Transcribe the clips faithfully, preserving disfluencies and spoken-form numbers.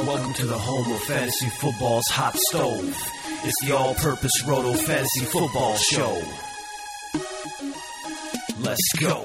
Welcome to the home of fantasy football's hot stove. It's the all-purpose Roto Fantasy Football Show. Let's go.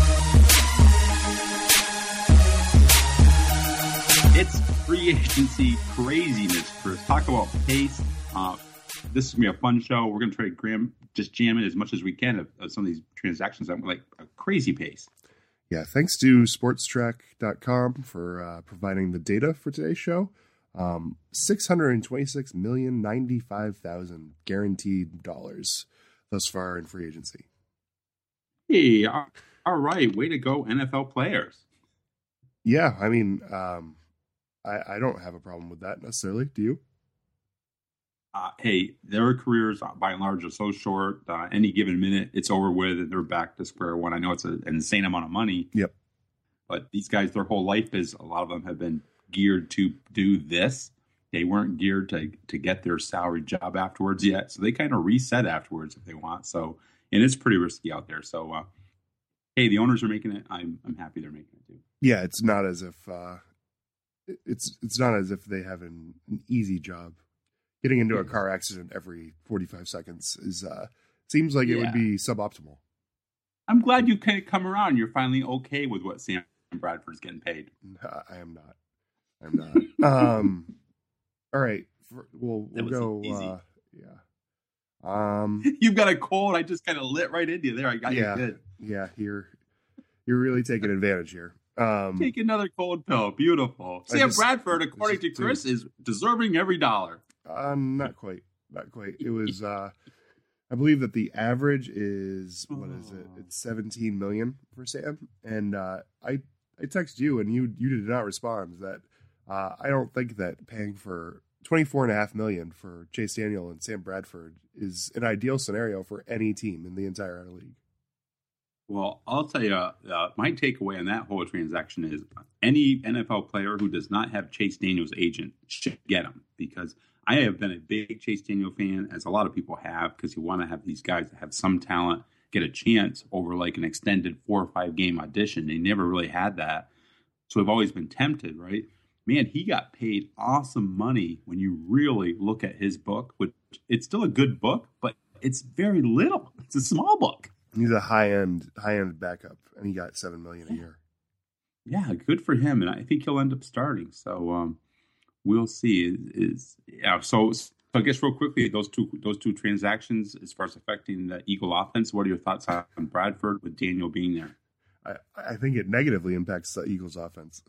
It's free agency craziness, Chris. Talk about pace. Uh, this is going to be a fun show. We're going to try to Graham just jam in as much as we can of, of some of these transactions at like a crazy pace. Yeah, thanks to sports track dot com for uh, providing the data for today's show. Um, six hundred twenty-six million ninety-five thousand guaranteed dollars thus far in free agency. Hey, all right. Way to go, N F L players. Yeah, I mean, um, I, I don't have a problem with that necessarily. Do you? Uh, hey, their careers, uh, by and large, are so short. Uh, any given minute, it's over with, and they're back to square one. I know it's a, an insane amount of money. Yep. But these guys, their whole life is, a lot of them have been geared to do this. They weren't geared to to get their salary job afterwards yet. So they kind of reset afterwards if they want. So, and it's pretty risky out there. So, uh, hey, the owners are making it. I'm I'm happy they're making it too. Yeah, it's not as if uh, it's it's not as if they have an, an easy job. Getting into a car accident every forty-five seconds is uh, seems like it yeah. would be suboptimal. I'm glad you kind of come around. You're finally okay with what Sam Bradford's getting paid. No, I am not. I'm not. um, all right, for, we'll we'll go. Uh, yeah. Um, You've got a cold. I just kind of lit right into you there. I got yeah, you good. Yeah, you're you're really taking advantage here. Um, Take another cold pill. Beautiful. Sam just, Bradford, according to Chris, is deserving every dollar. Uh, not quite. Not quite. It was, uh, I believe that the average is, what is it? It's seventeen million for Sam. And uh, I I text you and you you did not respond that uh, I don't think that paying for twenty-four and a half million for Chase Daniel and Sam Bradford is an ideal scenario for any team in the entire league. Well, I'll tell you, uh, my takeaway on that whole transaction is any N F L player who does not have Chase Daniel's agent should get him, because I have been a big Chase Daniel fan, as a lot of people have, because you want to have these guys that have some talent get a chance over like an extended four or five game audition. They never really had that. So I've always been tempted, right? Man, he got paid awesome money when you really look at his book, which it's still a good book, but it's very little. It's a small book. He's a high end, high end backup, and he got seven million a year. Yeah, good for him, and I think he'll end up starting. So um, we'll see. Is, is yeah. So, so I guess real quickly, those two those two transactions, as far as affecting the Eagle offense, what are your thoughts on Bradford with Daniel being there? I, I think it negatively impacts the Eagles offense.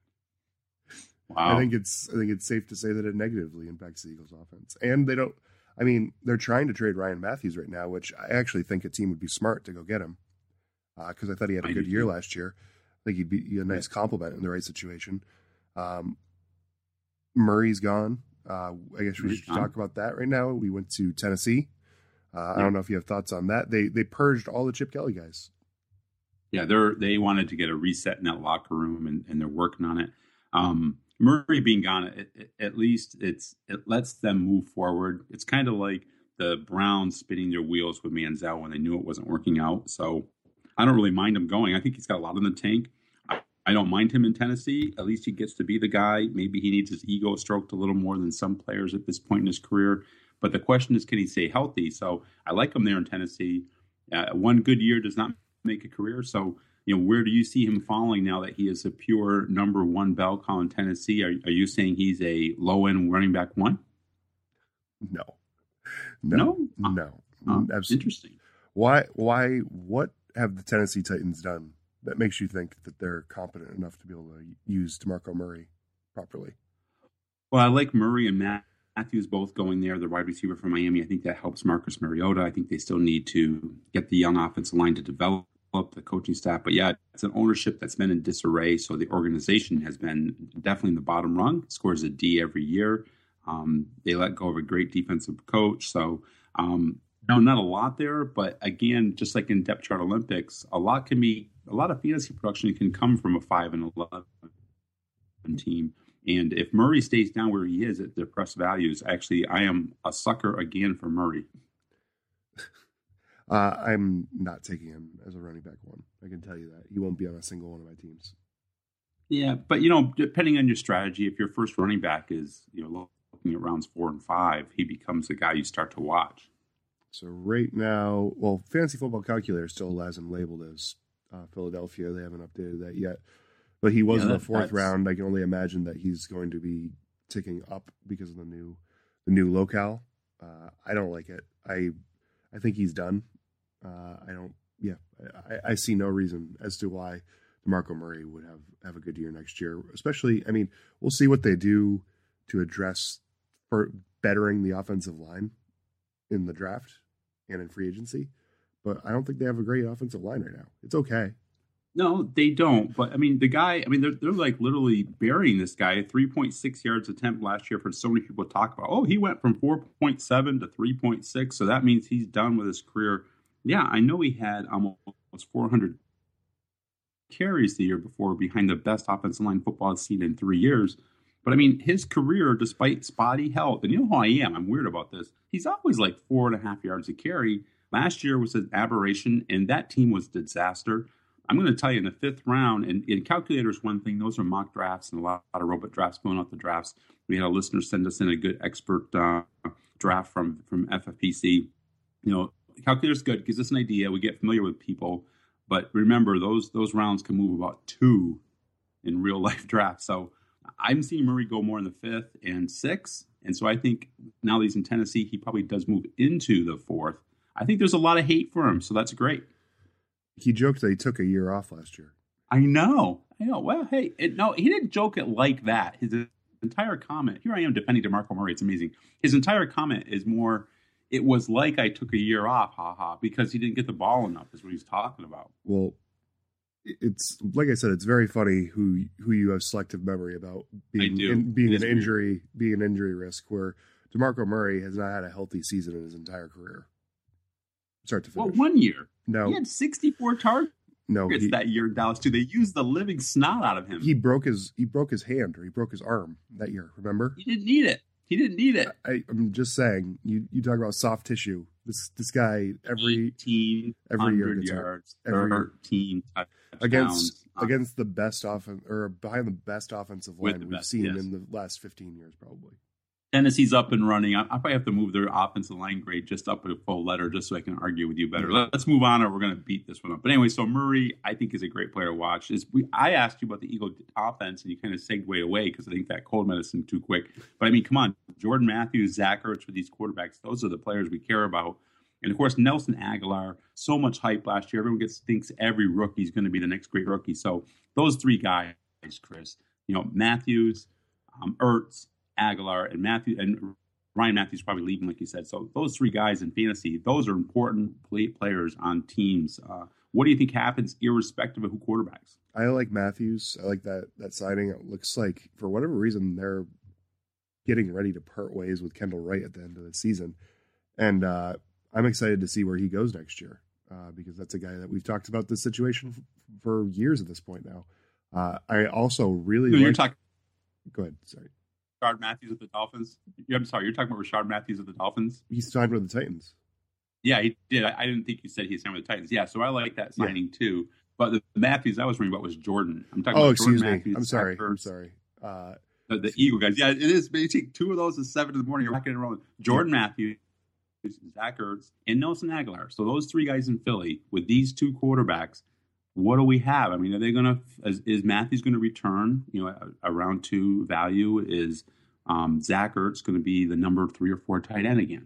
Wow. I think it's I think it's safe to say that it negatively impacts the Eagles offense, and they don't. I mean, they're trying to trade Ryan Matthews right now, which I actually think a team would be smart to go get him, because uh, I thought he had a I good year too. last year. I think he'd be a nice compliment in the right situation. Um, Murray's gone. Uh, I guess we Murray's should gone. talk about that right now. We went to Tennessee. Uh, Yeah. I don't know if you have thoughts on that. They they purged all the Chip Kelly guys. Yeah, they're they wanted to get a reset in that locker room, and, and they're working on it. Um, Murray being gone, it, it, at least it's it lets them move forward. It's kind of like the Browns spinning their wheels with Manziel when they knew it wasn't working out. So I don't really mind him going. I think he's got a lot in the tank. I, I don't mind him in Tennessee. At least he gets to be the guy. Maybe he needs his ego stroked a little more than some players at this point in his career. But the question is, can he stay healthy? So I like him there in Tennessee. Uh, one good year does not make a career. So, you know, where do you see him falling now that he is a pure number one bell cow in Tennessee? Are, are you saying he's a low-end running back one? No, no, No? no. Oh, Absolutely. interesting. Why? Why? What have the Tennessee Titans done that makes you think that they're competent enough to be able to use DeMarco Murray properly? Well, I like Murray and Matt Matthews both going there, the wide receiver from Miami. I think that helps Marcus Mariota. I think they still need to get the young offensive line to develop the coaching staff. But yeah, it's an ownership that's been in disarray. So the organization has been definitely in the bottom rung, scores a D every year. Um, they let go of a great defensive coach. So, um, no, not a lot there. But again, just like in Depth Chart Olympics, a lot can be, a lot of fantasy production can come from a five and eleven team. And if Murray stays down where he is at depressed values, actually, I am a sucker again for Murray. Uh, I'm not taking him as a running back one. I can tell you that. He won't be on a single one of my teams. Yeah, but you know, depending on your strategy, if your first running back is you know looking at rounds four and five, he becomes the guy you start to watch. So right now, well, Fantasy Football Calculator still has him labeled as uh, Philadelphia. They haven't updated that yet, but he was Yeah, in the that- fourth that's- round. I can only imagine that he's going to be ticking up because of the new the new locale. Uh, I don't like it. I I think he's done. Uh, I don't. Yeah, I, I see no reason as to why DeMarco Murray would have, have a good year next year. Especially, I mean, we'll see what they do to address for bettering the offensive line in the draft and in free agency. But I don't think they have a great offensive line right now. It's okay. No, they don't. But I mean, the guy. I mean, they're they're like literally burying this guy. Three point six yards attempt last year. For so many people to talk about. Oh, he went from four point seven to three point six. So that means he's done with his career. Yeah, I know he had almost four hundred carries the year before, behind the best offensive line football I've seen in three years. But I mean, his career, despite spotty health, and you know how I am. I'm weird about this. He's always like four and a half yards a carry. Last year was an aberration, and that team was a disaster. I'm going to tell you, in the fifth round, and, and calculators one thing, those are mock drafts and a lot, a lot of robot drafts going out the drafts. We had a listener send us in a good expert uh, draft from, from F F P C. You know, calculator's good, gives us an idea. We get familiar with people. But remember, those those rounds can move about two in real life drafts. So I'm seeing Murray go more in the fifth and sixth. And so I think now that he's in Tennessee, he probably does move into the fourth. I think there's a lot of hate for him, so that's great. He joked that he took a year off last year. I know. I know. Well, hey, it, no, he didn't joke it like that. His entire comment, here I am defending DeMarco Murray. It's amazing. His entire comment is more, it was like I took a year off, haha, because he didn't get the ball enough, is what he's talking about. Well, it's like I said, it's very funny who who you have selective memory about being I do. in, being It an is injury weird. being an injury risk. Where DeMarco Murray has not had a healthy season in his entire career, start to Well, finish. one year. no, He had sixty-four targets no, he, that year in Dallas, too. They used the living snot out of him. he broke his he broke his hand or he broke his arm that year. Remember? He didn't need it. He didn't need it. I, I'm just saying. You you talk about soft tissue. This this guy every eighteen every year hundred gets hurt. yards, Every year. thirteen touchdowns. against Uh, against the best offen or behind the best offensive With line the we've best, seen yes. in the last fifteen years, probably. Tennessee's up and running. I, I probably have to move their offensive line grade just up a full letter just so I can argue with you better. Let's move on, or we're going to beat this one up. But anyway, so Murray, I think, is a great player to watch. Is we, I asked you about the Eagle offense, and you kind of segued away because I think that cold medicine too quick. But I mean, come on, Jordan Matthews, Zach Ertz with these quarterbacks, those are the players we care about. And of course, Nelson Aguilar, so much hype last year. Everyone gets thinks every rookie is going to be the next great rookie. So those three guys, Chris, you know, Matthews, um, Ertz, Aguilar, and Matthew and Ryan Matthews probably leaving, like you said. So those three guys in fantasy, those are important play players on teams. Uh, what do you think happens, irrespective of who quarterbacks? I like Matthews. I like that that signing. It looks like for whatever reason they're getting ready to part ways with Kendall Wright at the end of the season, and uh, I'm excited to see where he goes next year uh, because that's a guy that we've talked about this situation f- for years at this point now. Uh, I also really No, like, you're talking go ahead. Sorry, Rashard Matthews of the Dolphins. I'm sorry, you're talking about Rashard Matthews of the Dolphins. he signed with the Titans. Yeah, he did. I, I didn't think you said he signed with the Titans. Yeah, so I like that Yeah. signing too. But the Matthews I was reading about was Jordan. I'm talking Oh, about excuse Jordan me. Matthews, I'm sorry. Zach I'm Ertz, sorry. Uh, The, the Eagle guys. Yeah, it is. You take two of those at seven in the morning. You're rocking and rolling. Jordan Matthews, Zach Ertz, and Nelson Aguilar. So those three guys in Philly with these two quarterbacks, what do we have? I mean, are they going to? Is, is Matthews going to return? You know, a, a round two value is um, Zach Ertz going to be the number three or four tight end again?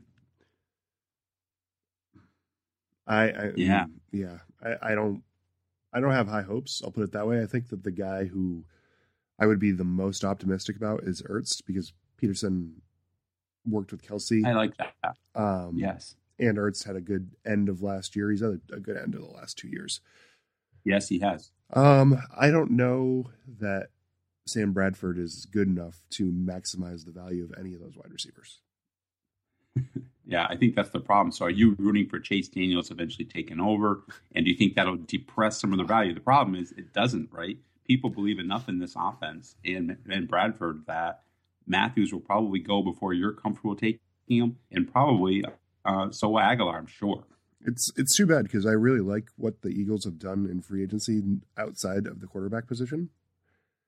I, I Yeah. yeah. I, I don't I don't have high hopes. I'll put it that way. I think that the guy who I would be the most optimistic about is Ertz because Peterson worked with Kelsey. I like that. Um, Yes, and Ertz had a good end of last year. He's had a, a good end of the last two years. yes, he has. Um, I don't know that Sam Bradford is good enough to maximize the value of any of those wide receivers. Yeah, I think that's the problem. So are you rooting for Chase Daniels eventually taking over? And do you think that'll depress some of the value? The problem is it doesn't, right? People believe enough in this offense and, and Bradford that Matthews will probably go before you're comfortable taking him, and probably uh, so will Aguilar, I'm sure. It's it's too bad because I really like what the Eagles have done in free agency outside of the quarterback position.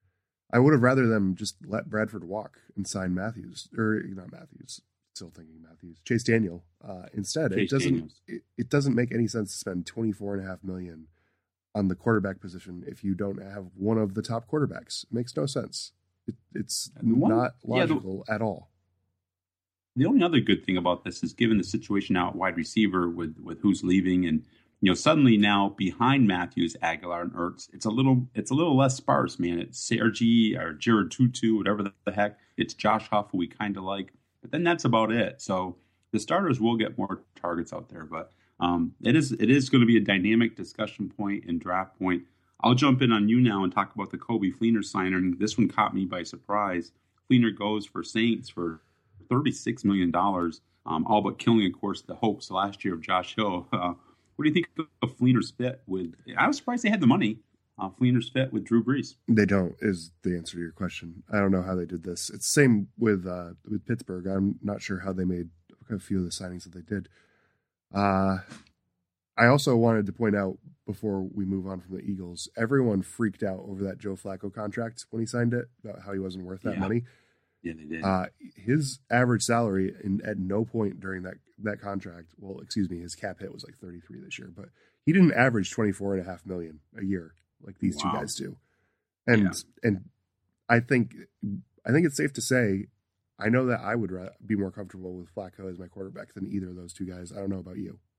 I would have rather them just let Bradford walk and sign Matthews, or not Matthews, still thinking Matthews, Chase Daniel uh, instead. Chase it doesn't it, it doesn't make any sense to spend twenty-four and a half million on the quarterback position if you don't have one of the top quarterbacks. It makes no sense. It, it's one, not logical yeah, the, at all. The only other good thing about this is given the situation now at wide receiver with, with who's leaving, and you know suddenly now behind Matthews, Aguilar, and Ertz, it's a little it's a little less sparse, man. It's Sergi or Jared Tutu, whatever the, the heck. It's Josh Huff, who we kind of like, but then that's about it. So the starters will get more targets out there, but um, it is it is going to be a dynamic discussion point and draft point. I'll jump in on you now and talk about the Coby Fleener signing. This one caught me by surprise. Fleener goes for Saints for thirty-six million dollars, um, all but killing, of course, the hopes last year of Josh Hill. Uh, what do you think of Fleener's fit with – I was surprised they had the money. Uh, Fleener's fit with Drew Brees. They don't is the answer to your question. I don't know how they did this. It's the same with, uh, with Pittsburgh. I'm not sure how they made a few of the signings that they did. Uh, I also wanted to point out before we move on from the Eagles, everyone freaked out over that Joe Flacco contract when he signed it, about how he wasn't worth that yeah. money. Yeah, they did. Uh, his average salary in, at no point during that, that contract, well, excuse me, his cap hit was like thirty-three this year, but he didn't average twenty-four and a half million a year like these wow. two guys do. And, yeah. and I think, I think it's safe to say, I know that I would be more comfortable with Flacco as my quarterback than either of those two guys. I don't know about you.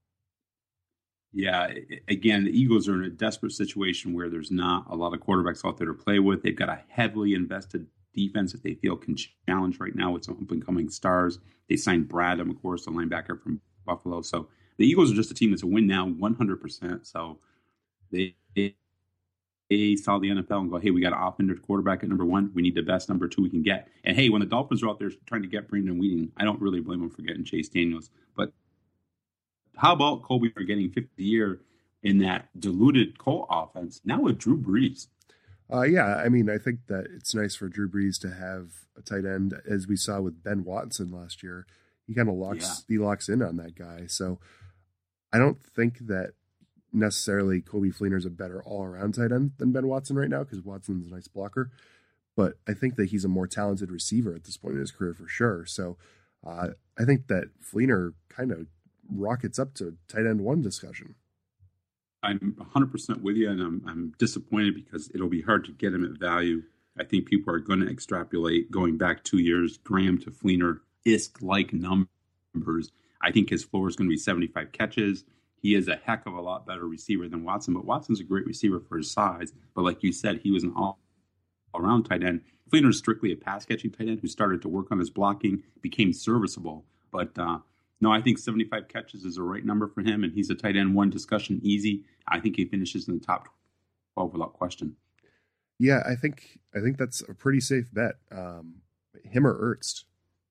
Yeah, again, the Eagles are in a desperate situation where there's not a lot of quarterbacks out there to play with. They've got a heavily invested defense that they feel can challenge right now with some up-and-coming stars. They signed Bradham, of course, the linebacker from Buffalo. So the Eagles are just a team that's a win now, one hundred percent. So they, they, they saw the N F L and go, hey, we got an offensive quarterback at number one. We need the best number two we can get. And, hey, when the Dolphins are out there trying to get Brandon Weeden, I don't really blame them for getting Chase Daniels. But how about Coby for getting fifty a year in that diluted Colt offense, now with Drew Brees? Uh, yeah, I mean, I think that it's nice for Drew Brees to have a tight end, as we saw with Ben Watson last year. He kind of locks yeah. he locks in on that guy. So I don't think that necessarily Coby Fleener's a better all-around tight end than Ben Watson right now, because Watson's a nice blocker. But I think that he's a more talented receiver at this point in his career for sure. So uh, I think that Fleener kind of rockets up to tight end one discussion. I'm one hundred percent with you, and I'm I'm disappointed because it'll be hard to get him at value. I think people are going to extrapolate going back two years, Graham to Fleener-esque like numbers. I think his floor is going to be seventy-five catches. He is a heck of a lot better receiver than Watson, but Watson's a great receiver for his size. But like you said, he was an all-around tight end. Fleener is strictly a pass-catching tight end who started to work on his blocking, became serviceable. But uh, no, I think seventy-five catches is the right number for him, and he's a tight end one discussion easy. I think he finishes in the top twelve without question. Yeah, I think I think that's a pretty safe bet. Um, him or Ertz.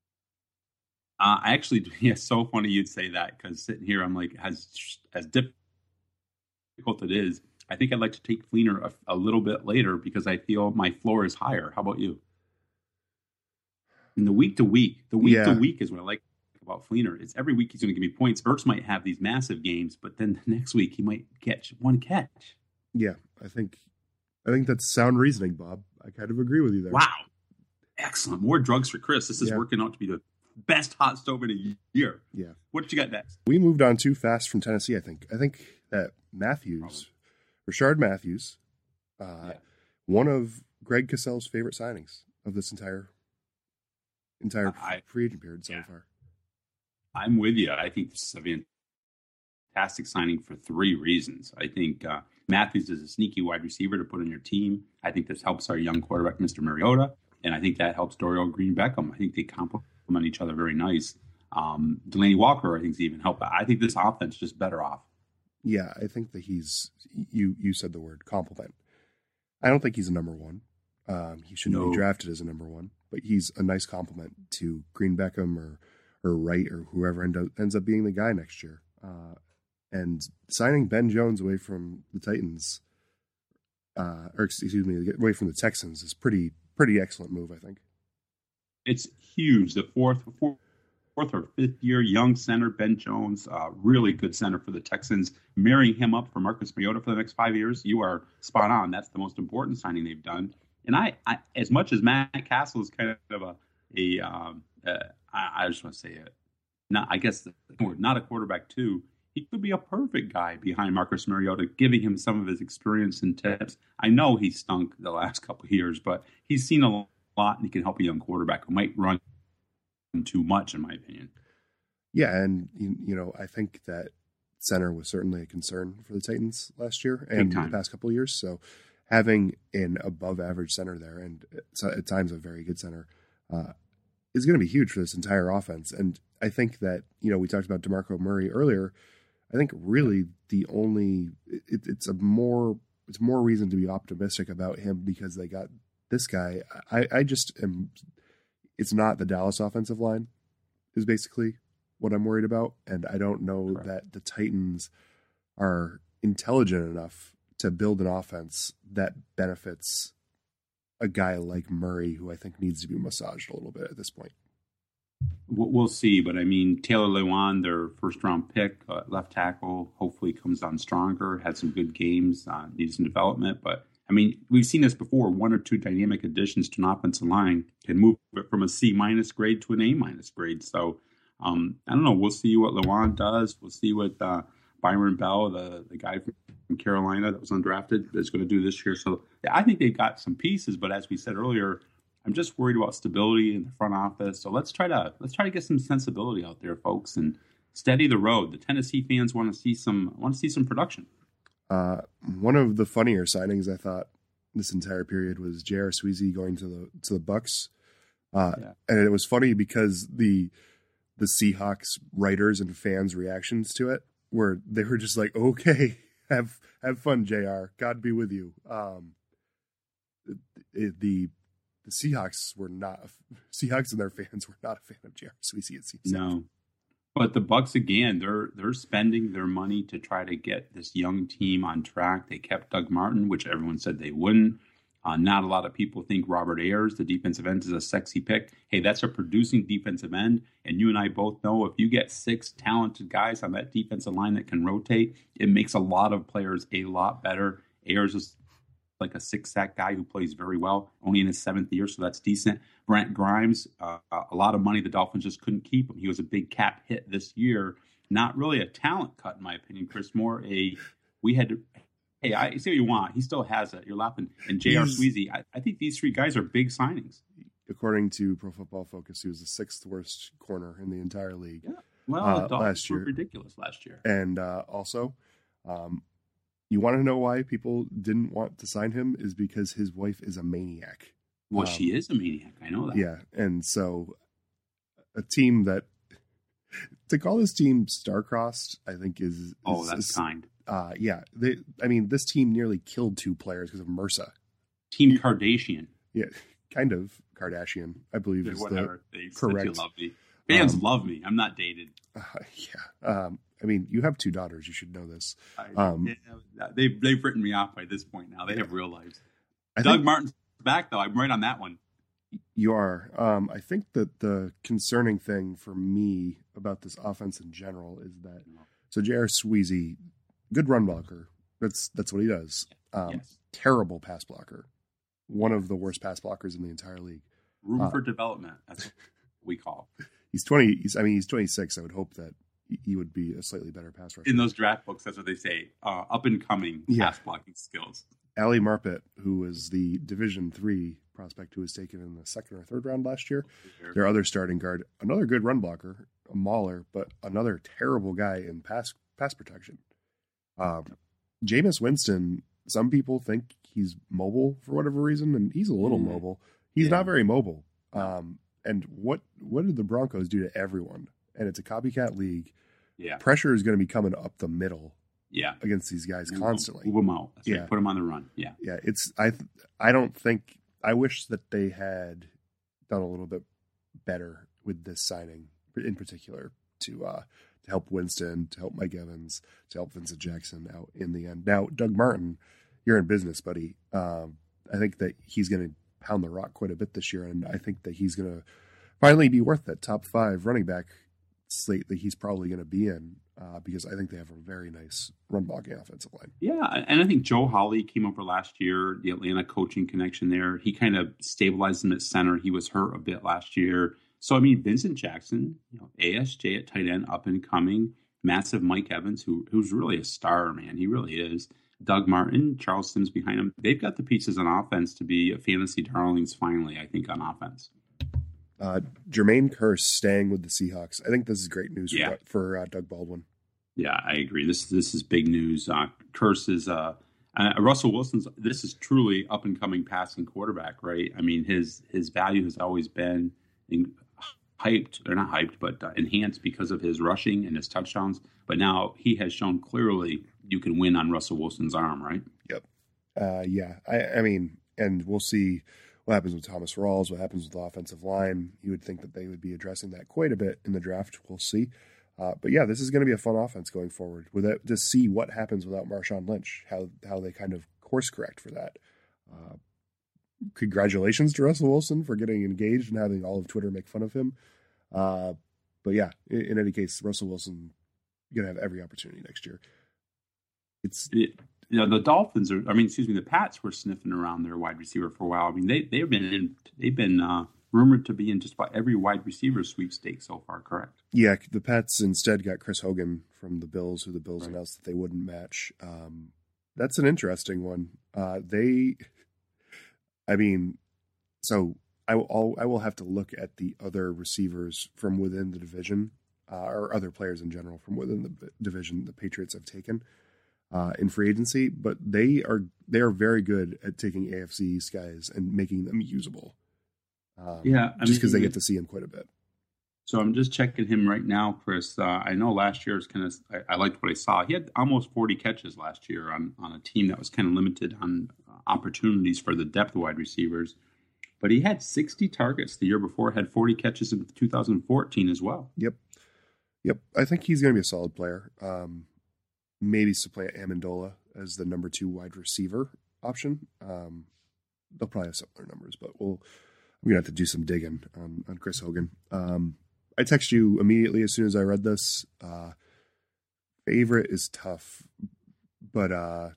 Uh, I actually, yeah, so funny you'd say that, because sitting here, I'm like, as as difficult it is, I think I'd like to take Fleener a, a little bit later because I feel my floor is higher. How about you? In the week to week, the week yeah. to week is what I like about Fleener. It's every week he's going to give me points. Ertz might have these massive games, but then the next week he might catch one catch. Yeah, I think I think that's sound reasoning, Bob. I kind of agree with you there. Wow. Excellent. More drugs for Chris. This is yeah. working out to be the best hot stove in a year. Yeah. What did you got next? We moved on too fast from Tennessee, I think. I think that Matthews, Rashard Matthews, uh, yeah. one of Greg Cassell's favorite signings of this entire entire I, free agent period so yeah. far. I'm with you. I think this is a fantastic signing for three reasons. I think uh, Matthews is a sneaky wide receiver to put on your team. I think this helps our young quarterback, Mister Mariota, and I think that helps Dorial Green Beckham. I think they complement each other very nice. Um, Delaney Walker, I think, is even help. I think this offense is just better off. Yeah, I think that he's you. You said the word compliment. I don't think he's a number one. Um, he shouldn't no. be drafted as a number one, but he's a nice compliment to Green Beckham or or Wright or whoever end up, ends up being the guy next year. Uh, and signing Ben Jones away from the Titans, uh, or excuse me, away from the Texans is pretty pretty excellent move, I think. It's huge. The fourth, fourth, fourth or fifth year young center, Ben Jones, uh, really good center for the Texans. Marrying him up for Marcus Mariota for the next five years, you are spot on. That's the most important signing they've done. And I, I as much as Matt Castle is kind of a, a um, uh, I, I just want to say it, not, I guess, the word, not a quarterback too. He could be a perfect guy behind Marcus Mariota, giving him some of his experience and tips. I know he stunk the last couple of years, but he's seen a lot, and he can help a young quarterback who might run too much, in my opinion. Yeah, and you know, I think that center was certainly a concern for the Titans last year and the past couple of years. So having an above-average center there, and at times a very good center, uh, is going to be huge for this entire offense. And I think that, you know, we talked about DeMarco Murray earlier. I think really the only it, it's a more it's more reason to be optimistic about him because they got this guy. I, I just am. It's not the Dallas offensive line is basically what I'm worried about, and I don't know Correct. that the Titans are intelligent enough to build an offense that benefits a guy like Murray, who I think needs to be massaged a little bit at this point. We'll see, but I mean, Taylor Lewan, their first-round pick, uh, left tackle, hopefully comes on stronger, had some good games, uh, needs some development. But, I mean, we've seen this before. One or two dynamic additions to an offensive line can move it from a C-minus grade to an A-minus grade. So, um, I don't know. We'll see what Lewan does. We'll see what uh, Byron Bell, the, the guy from Carolina that was undrafted, is going to do this year. So, I think they've got some pieces, but as we said earlier, I'm just worried about stability in the front office. So let's try to let's try to get some sensibility out there, folks, and steady the road. The Tennessee fans want to see some want to see some production. Uh, one of the funnier signings I thought this entire period was J R. Sweezy going to the to the Bucks, uh, yeah. and it was funny because the the Seahawks writers and fans' reactions to it were they were just like, "Okay, have have fun, J R. God be with you." Um, it, the The Seahawks were not Seahawks and their fans were not a fan of J R. Sweezy. It seems no, but the Bucks again, they're they're spending their money to try to get this young team on track. They kept Doug Martin, which everyone said they wouldn't. Uh, not a lot of people think Robert Ayers, the defensive end, is a sexy pick. Hey, that's a producing defensive end, and you and I both know if you get six talented guys on that defensive line that can rotate, it makes a lot of players a lot better. Ayers is like a six-sack guy who plays very well, only in his seventh year, so that's decent. Brent Grimes, uh, a lot of money. The Dolphins just couldn't keep him. He was a big cap hit this year. Not really a talent cut, in my opinion, Chris. More a, we had to, hey, I see what you want. He still has it. You're laughing. And J R. Sweezy, I, I think these three guys are big signings. According to Pro Football Focus, he was the sixth worst corner in the entire league. Yeah. Well, uh, the Dolphins last year. were ridiculous last year. And uh, also, um, you want to know why people didn't want to sign him is because his wife is a maniac. Well, um, she is a maniac. I know that. Yeah. And so a team that to call this team star-crossed, I think is, is oh, that's is, kind. Uh, yeah. They, I mean, this team nearly killed two players because of MRSA. Team Kardashian. Yeah. Kind of Kardashian, I believe yeah, is whatever. the they correct. You love me. Fans um, love me. I'm not dated. Uh, yeah. Um, I mean, you have two daughters. You should know this. I, um, they've, they've written me off by this point now. They yeah. have real lives. I Doug think, Martin's back, though. I'm right on that one. You are. Um, I think that the concerning thing for me about this offense in general is that so J R. Sweezy, good run blocker. That's that's what he does. Um, yes. Terrible pass blocker. One of the worst pass blockers in the entire league. Room uh, for development. That's what we call. He's twenty. He's, I mean, he's twenty-six. I would hope that he would be a slightly better pass rusher. In those draft books, that's what they say. Uh, up and coming yeah. pass blocking skills. Ali Marpet, who was the Division three prospect who was taken in the second or third round last year, Sure. their other starting guard, another good run blocker, a mauler, but another terrible guy in pass pass protection. Um, Jameis Winston, some people think he's mobile for whatever reason, and he's a little Mm. mobile. He's Yeah. not very mobile. Um, and what what did the Broncos do to everyone? And it's a copycat league. Yeah. Pressure is going to be coming up the middle Yeah. against these guys Move constantly. Move them out. That's Yeah. right. Put them on the run. Yeah. Yeah, it's I. th- I don't think. I wish that they had done a little bit better with this signing, in particular, to uh, to help Winston, to help Mike Evans, to help Vincent Jackson out in the end. Now, Doug Martin, you're in business, buddy. Um, I think that he's going to pound the rock quite a bit this year, and I think that he's going to finally be worth that top five running back slate that he's probably going to be in. uh, because I think they have a very nice run blocking offensive line. Yeah, and I think Joe Hawley came over last year, the Atlanta coaching connection there. He kind of stabilized him at center. He was hurt a bit last year. So, I mean, Vincent Jackson, you know, A S J at tight end, up and coming. Massive Mike Evans, who who's really a star, man. He really is. Doug Martin, Charles Sims behind him. They've got the pieces on offense to be a fantasy darlings finally, I think, on offense. Uh, Jermaine Kearse staying with the Seahawks. I think this is great news Yeah. for, for uh, Doug Baldwin. Yeah, I agree. This this is big news. Uh, Kearse is uh, uh, Russell Wilson's. This is truly up and coming passing quarterback, right? I mean, his his value has always been in, hyped, or not hyped, but uh, enhanced because of his rushing and his touchdowns. But now he has shown clearly you can win on Russell Wilson's arm, right? Yep. Uh, yeah. I, I mean, and we'll see what happens with Thomas Rawls, what happens with the offensive line. You would think that they would be addressing that quite a bit in the draft. We'll see. Uh, but yeah, this is going to be a fun offense going forward. With it, to see what happens without Marshawn Lynch, how how they kind of course correct for that. Uh, congratulations to Russell Wilson for getting engaged and having all of Twitter make fun of him. Uh, but yeah, in, in any case, Russell Wilson going to have every opportunity next year. It's It, you know, the Dolphins are. I mean, excuse me, the Pats were sniffing around their wide receiver for a while. I mean, they they've been in, they've been uh, rumored to be in just about every wide receiver sweepstake so far. Correct? Yeah, the Pats instead got Chris Hogan from the Bills, who the Bills Right. announced that they wouldn't match. Um, that's an interesting one. Uh, they, I mean, so I will I'll, I will have to look at the other receivers from within the division, uh, or other players in general from within the division the Patriots have taken uh, in free agency, but they are they are very good at taking A F C East guys and making them usable. Um, Yeah, I just because they mean- get to see him quite a bit. So I'm just checking him right now, Chris. Uh, I know last year was kind of. I, I liked what I saw. He had almost forty catches last year on on a team that was kind of limited on uh, opportunities for the depth wide receivers. But he had sixty targets the year before. Had forty catches in two thousand fourteen as well. Yep. Yep. I think he's going to be a solid player. Um, maybe supplant Amendola as the number two wide receiver option. Um, they'll probably have similar numbers, but we'll, I'm going to have to do some digging on, on Chris Hogan. Um, I text you immediately as soon as I read this. Uh, favorite is tough, but uh,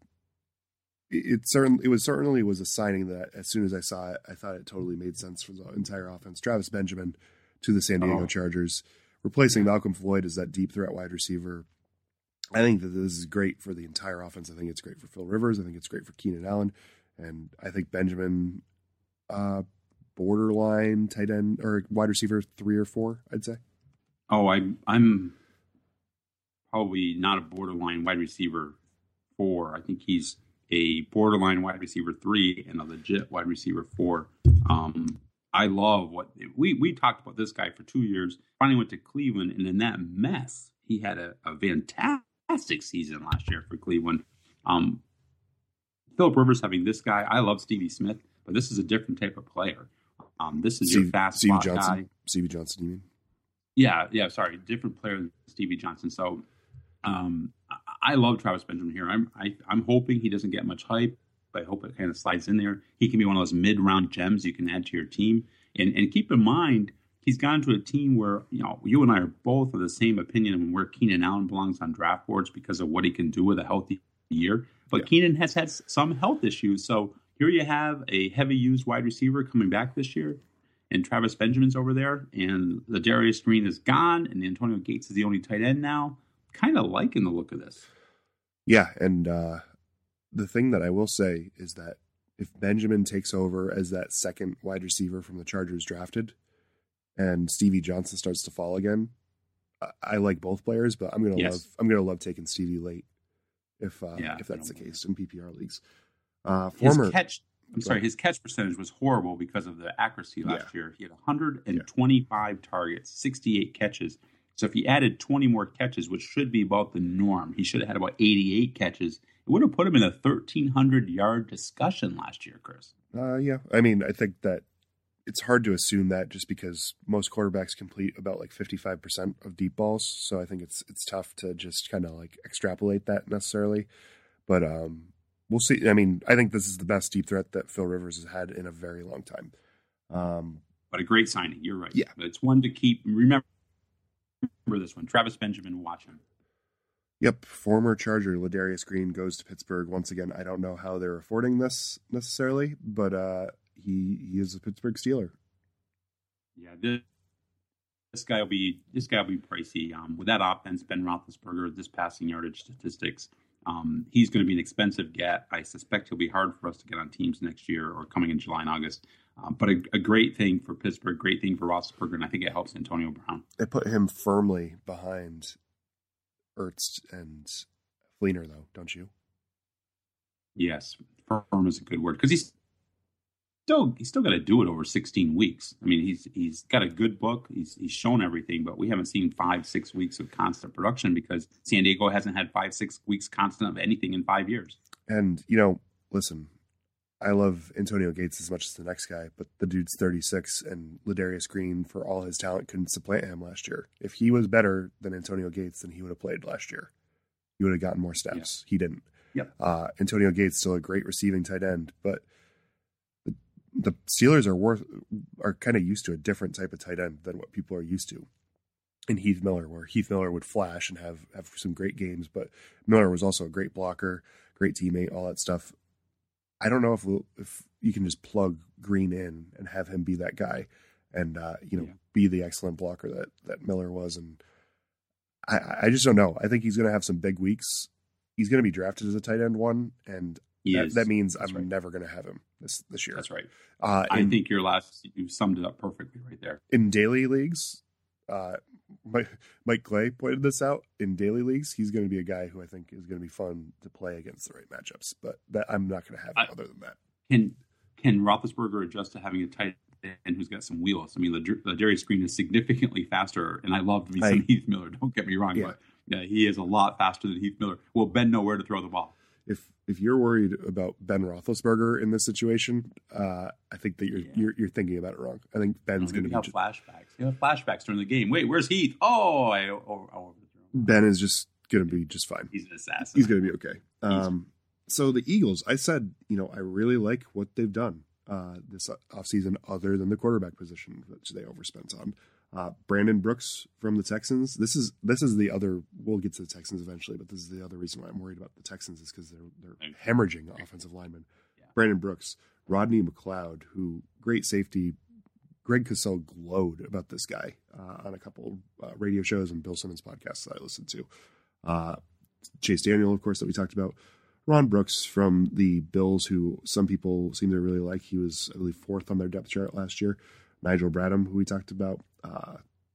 it, it certainly it was certainly was a signing that as soon as I saw it, I thought it totally made sense for the entire offense. Travis Benjamin to the San Diego Oh. Chargers, replacing Malcolm Floyd as that deep threat wide receiver. I think that this is great for the entire offense. I think it's great for Phil Rivers. I think it's great for Keenan Allen, and I think Benjamin. Uh, borderline tight end or wide receiver three or four, I'd say. Oh, I, I'm probably not a borderline wide receiver four. I think he's a borderline wide receiver three and a legit wide receiver four. Um, I love what we we talked about this guy for two years. Finally went to Cleveland, and in that mess, he had a, a fantastic season last year for Cleveland. Um, Philip Rivers having this guy. I love Stevie Smith, but this is a different type of player. Um, this is Steve, your fast Stevie slot Johnson. guy. Stevie Johnson, you mean? Yeah, yeah, sorry, different player than Stevie Johnson. So um, I, I love Travis Benjamin here. I'm I, I'm hoping he doesn't get much hype, but I hope it kind of slides in there. He can be one of those mid-round gems you can add to your team. And and keep in mind, he's gone to a team where, you know, you and I are both of the same opinion on where Keenan Allen belongs on draft boards because of what he can do with a healthy year. But yeah. Keenan has had some health issues. So here you have a heavy-used wide receiver coming back this year, and Travis Benjamin's over there, and the Darius Green is gone, and Antonio Gates is the only tight end now. Kind of liking the look of this. Yeah, and uh, the thing that I will say is that if Benjamin takes over as that second wide receiver from the Chargers drafted, and Stevie Johnson starts to fall again, I, I like both players, but I'm gonna Yes. love I'm gonna love taking Stevie late if uh, Yeah, if that's the I don't case in P P R leagues. Uh, His former catch, I'm Go sorry, ahead. his catch percentage was horrible because of the accuracy last Yeah. year. He had one hundred twenty-five targets, sixty-eight catches. So if he added twenty more catches, which should be about the norm, he should have had about eighty-eight catches. It would have put him in a thirteen hundred yard discussion last year, Chris. Uh, yeah, I mean, I think that it's hard to assume that just because most quarterbacks complete about like fifty-five percent of deep balls. So I think it's it's tough to just kind of like extrapolate that necessarily. But um, we'll see. I mean, I think this is the best deep threat that Phil Rivers has had in a very long time. Um, But a great signing. You're right. Yeah. It's one to keep. Remember, remember this one. Travis Benjamin, watch him. Yep, former Charger Ladarius Green goes to Pittsburgh once again. I don't know how they're affording this necessarily, but uh, he he is a Pittsburgh Steeler. Yeah, this, this guy will be this guy will be pricey. Um, with that offense, Ben Roethlisberger, this passing yardage statistics, um, he's going to be an expensive get. I suspect he'll be hard for us to get on teams next year or coming in July and August. Um, but a, a great thing for Pittsburgh, great thing for Roethlisberger, and I think it helps Antonio Brown. They put him firmly behind Ertz and Fleener, though, don't you? Yes, firm is a good word because he's still he's still got to do it over sixteen weeks. I mean, he's he's got a good book. He's he's shown everything, but we haven't seen five six weeks of constant production because San Diego hasn't had five six weeks constant of anything in five years. And you know, listen, I love Antonio Gates as much as the next guy, but the dude's thirty-six, and Ladarius Green, for all his talent, couldn't supplant him last year. If he was better than Antonio Gates, then he would have played last year. He would have gotten more steps. Yeah. He didn't. Yep. Uh, Antonio Gates still a great receiving tight end, but the, the Steelers are worth are kind of used to a different type of tight end than what people are used to. In Heath Miller, where Heath Miller would flash and have have some great games, but Miller was also a great blocker, great teammate, all that stuff. I don't know if we'll, if you can just plug Green in and have him be that guy, and uh, you know, yeah. be the excellent blocker that that Miller was. And I, I just don't know. I think he's going to have some big weeks. He's going to be drafted as a tight end one, and that, that means That's I'm right. never going to have him this this year. That's right. Uh, I in, think your last you summed it up perfectly right there. In daily leagues, uh, Mike, Mike Clay pointed this out. In daily leagues, he's going to be a guy who I think is going to be fun to play against the right matchups. But that I'm not going to have him I, other than that. Can can Roethlisberger adjust to having a tight end who's got some wheels? I mean, Ladarius Green is significantly faster, and I love me some Heath Miller. Don't get me wrong, yeah. but yeah, he is a lot faster than Heath Miller. Will Ben know where to throw the ball? If if you're worried about Ben Roethlisberger in this situation, uh, I think that you're, yeah. you're you're thinking about it wrong. I think Ben's going to be have just, flashbacks. You have flashbacks during the game. Wait, where's Heath? Oh, I oh, oh, Ben is just going to be just fine. He's an assassin. He's going to be okay. Um, so the Eagles, I said, you know, I really like what they've done uh, this offseason, other than the quarterback position, which they overspent on. Uh, Brandon Brooks from the Texans. This is this is the other. We'll get to the Texans eventually, but this is the other reason why I'm worried about the Texans is because they're they're hemorrhaging offensive linemen. Yeah. Brandon Brooks, Rodney McLeod, who great safety. Greg Cosell glowed about this guy uh, on a couple uh, radio shows and Bill Simmons podcasts that I listened to. Uh, Chase Daniel, of course, that we talked about. Ron Brooks from the Bills, who some people seem to really like. He was, I believe, fourth on their depth chart last year. Nigel Bradham, who we talked about. Uh,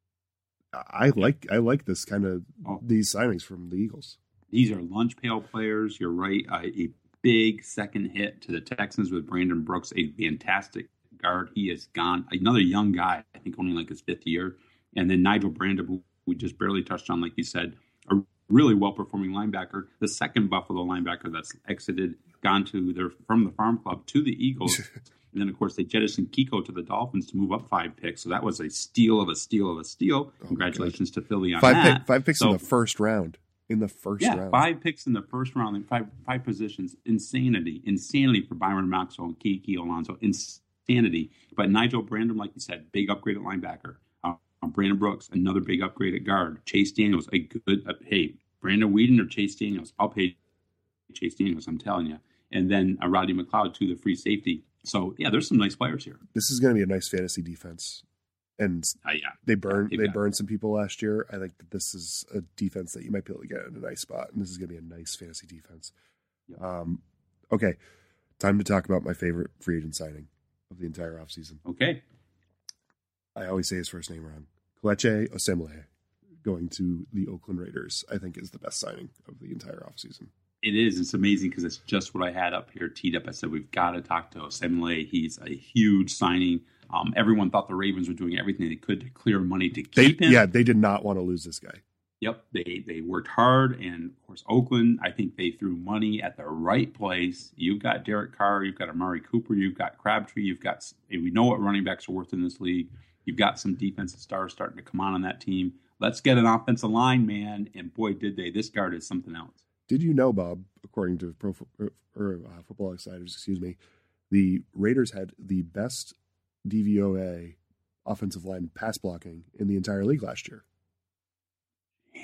I like I like this kind of oh. these signings from the Eagles. These are lunch pail players. You're right. Uh, a big second hit to the Texans with Brandon Brooks, a fantastic guard. He is gone. Another young guy, I think only like his fifth year. And then Nigel Bradham, who we just barely touched on, like you said, a really well-performing linebacker. The second Buffalo linebacker that's exited, gone to their from the farm club to the Eagles. And then, of course, they jettisoned Kiko to the Dolphins to move up five picks. So that was a steal of a steal of a steal. Oh, Congratulations to Philly on five that. Pick, five picks so, in the first round. In the first yeah, round. five picks in the first round in five five positions. Insanity. Insanity for Byron Maxwell and Kiki Alonso. Insanity. But Nigel Bradham, like you said, big upgrade at linebacker. Uh, Brandon Brooks, another big upgrade at guard. Chase Daniels, a good, uh, hey, Brandon Weeden or Chase Daniels? I'll pay Chase Daniels, I'm telling you. And then uh, Rodney McLeod, too, the free safety. So, yeah, there's some nice players here. This is going to be a nice fantasy defense. And uh, yeah. they burned yeah, they burned some people last year. I think that this is a defense that you might be able to get in a nice spot. And this is going to be a nice fantasy defense. Yep. Um, okay, time to talk about my favorite free agent signing of the entire offseason. Okay. I always say his first name wrong. Kelechi Osemele going to the Oakland Raiders, I think, is the best signing of the entire offseason. It is. It's amazing because it's just what I had up here teed up. I said, we've got to talk to Osemele. He's a huge signing. Um, everyone thought the Ravens were doing everything they could to clear money to keep they, him. Yeah, they did not want to lose this guy. Yep, they they worked hard. And, of course, Oakland, I think they threw money at the right place. You've got Derek Carr. You've got Amari Cooper. You've got Crabtree. You've got – we know what running backs are worth in this league. You've got some defensive stars starting to come on on that team. Let's get an offensive line, man. And, boy, did they. This guard is something else. Did you know, Bob, according to Pro or uh, Football Outsiders, excuse me, the Raiders had the best D V O A offensive line pass blocking in the entire league last year?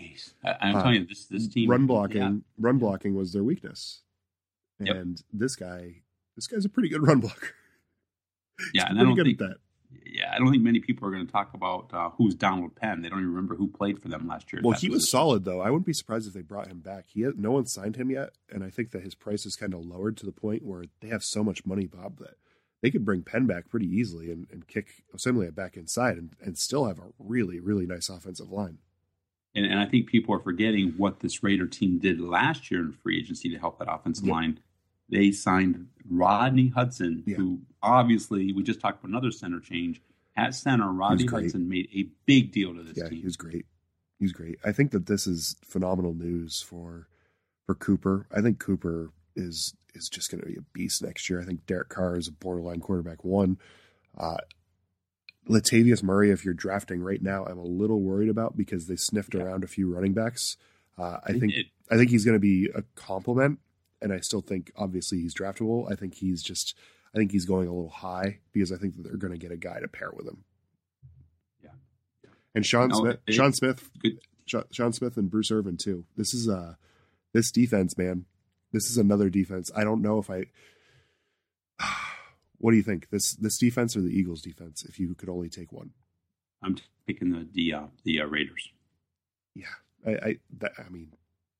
Jeez, I, I'm Uh, telling you, this this team run blocking, yeah. run blocking was their weakness, Yep. and this guy, this guy's a pretty good run blocker. Yeah, He's and I pretty don't good think at that. yeah, I don't think many people are going to talk about uh, who's Donald Penn. They don't even remember who played for them last year. Well, That he was position. solid though. I wouldn't be surprised if they brought him back. He had, no one signed him yet, and I think that his price is kind of lowered to the point where they have so much money, Bob, that they could bring Penn back pretty easily and, and kick Osemele back inside and, and still have a really, really nice offensive line. And, and I think people are forgetting what this Raider team did last year in free agency to help that offensive Yep. line. They signed Rodney Hudson, Yeah. who obviously, we just talked about another center change. At center, Rodney great. Hudson made a big deal to this Yeah, team. he was great. He was great. I think that this is phenomenal news for for Cooper. I think Cooper is is just going to be a beast next year. I think Derek Carr is a borderline quarterback one. Uh, Latavius Murray, if you're drafting right now, I'm a little worried about because they sniffed Yeah. around a few running backs. Uh, I They think did. I think he's going to be a compliment, and I still think obviously he's draftable. I think he's just I think he's going a little high because I think that they're going to get a guy to pair with him. Yeah. And Sean No, Smith, it- Sean Smith, Good. Sean, Sean Smith, and Bruce Irvin too. This is uh this defense, man. This is another defense. I don't know if I. What do you think? This this defense or the Eagles defense? If you could only take one. I'm taking the the, uh, the uh, Raiders. Yeah, I I, that, I mean,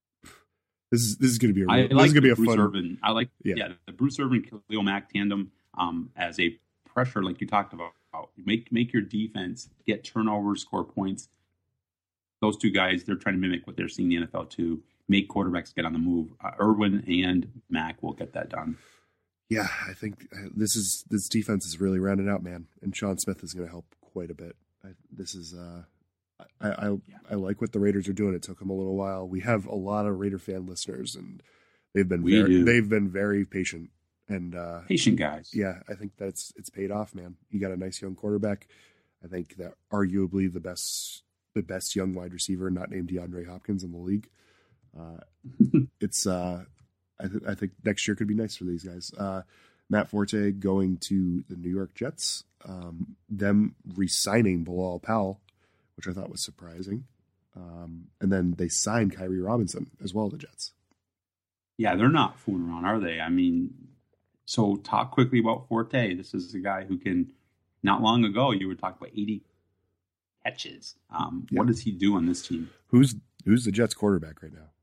this is this is going to be a I real, this like is going to be a Bruce fun. Irvin. I like Yeah. yeah. the Bruce Irvin Khalil Mack tandem um, as a pressure, like you talked about. Make make your defense get turnovers, score points. Those two guys, they're trying to mimic what they're seeing in the N F L too. Make quarterbacks get on the move. Uh, Irwin and Mack will get that done. Yeah, I think uh, this is this defense is really rounded out, man, and Sean Smith is going to help quite a bit. I, this is uh, I I, Yeah. I like what the Raiders are doing. It took them a little while. We have a lot of Raider fan listeners, and they've been We very, do. they've been very patient. And uh, Patient guys. yeah, I think that's it's paid off, man. You got a nice young quarterback. I think that arguably the best the best young wide receiver, not named DeAndre Hopkins in the league. Uh, it's uh, I, th- I think next year could be nice for these guys. Uh, Matt Forte going to the New York Jets, um, them re-signing Bilal Powell, which I thought was surprising, um, and then they signed Kyrie Robinson as well. The Jets. Yeah, they're not fooling around, are they? I mean, so talk quickly about Forte. This is a guy who can. Not long ago, you were talking about eighty catches. Um, Yeah. What does he do on this team? Who's who's the Jets quarterback right now?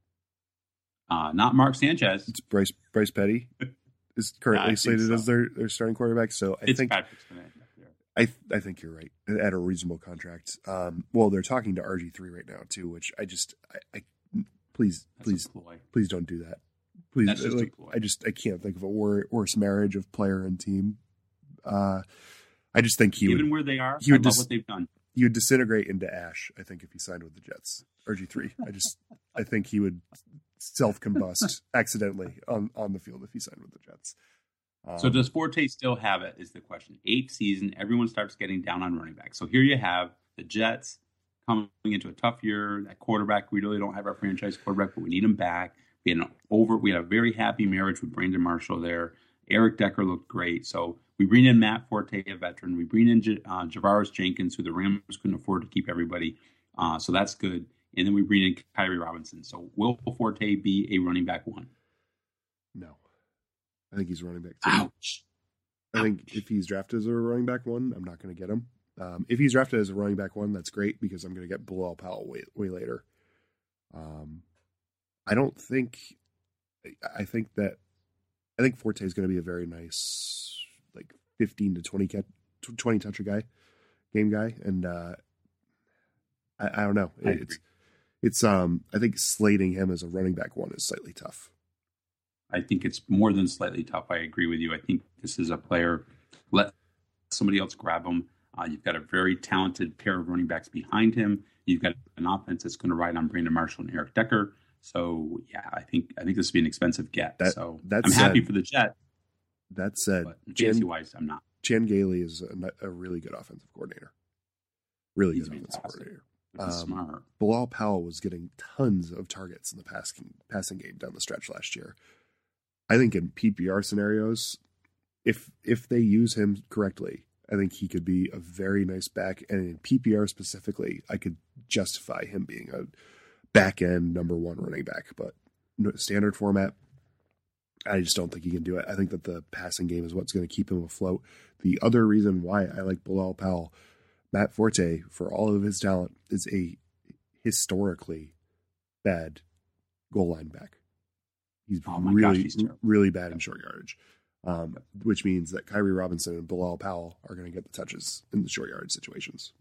Uh, not Mark Sanchez. It's Bryce Bryce Petty is currently I think slated so. as their, their starting quarterback. So I think Fitzpatrick's going to end up there. I I think you're right at a reasonable contract. Um, well, they're talking to R G three right now too, which I just I, I please That's please a ploy. please don't do that. Please, That's just a like ploy. I just I can't think of a wor- worse marriage of player and team. Uh, I just think he Given would where they are, he I would love dis- what they've done. he would disintegrate into ash. I think if he signed with the Jets, R G three. I just I think he would self combust accidentally on on the field if he signed with the Jets. Um, So does Forte still have it is the question. Eighth season, everyone starts getting down on running back. So here you have the Jets coming into a tough year. That quarterback, we really don't have our franchise quarterback, but we need him back. We had an over. We had a very happy marriage with Brandon Marshall there. Eric Decker looked great. So we bring in Matt Forte, a veteran. We bring in J- uh, Javaris Jenkins, who the Rams couldn't afford to keep everybody. Uh, so that's good. And then we bring in Kyrie Robinson. So will Forte be a running back one? no, I think he's running back two. Ouch. I think Ouch. if he's drafted as a running back one, I'm not going to get him. Um, if he's drafted as a running back one, that's great because I'm going to get Bilal Powell way way later. Um, I don't think. I think that I think Forte is going to be a very nice, like fifteen to twenty cat, twenty toucher guy, game guy, and uh, I, I don't know. I It's agree. it's um I think slating him as a running back one is slightly tough. I think it's more than slightly tough. I agree with you. I think this is a player. Let somebody else grab him. Uh, you've got a very talented pair of running backs behind him. You've got an offense that's going to ride on Brandon Marshall and Eric Decker. So yeah, I think I think this would be an expensive get. That- so that I'm happy said- for the Jet, That said, but Jan, fantasy wise, I'm not. Chan Gailey is a, a really good offensive coordinator. Really He's good offensive fantastic. coordinator. This is Um, smart. Bilal Powell was getting tons of targets in the passing passing game down the stretch last year. I think in P P R scenarios, if if they use him correctly, I think he could be a very nice back. And in P P R specifically, I could justify him being a back end number one running back, but no, standard format, I just don't think he can do it. I think that the passing game is what's going to keep him afloat. The other reason why I like Bilal Powell, Matt Forte, for all of his talent, is a historically bad goal line back. He's Oh my really, gosh, he's terrible. really bad in short yardage, um, which means that Kyrie Robinson and Bilal Powell are going to get the touches in the short yard situations.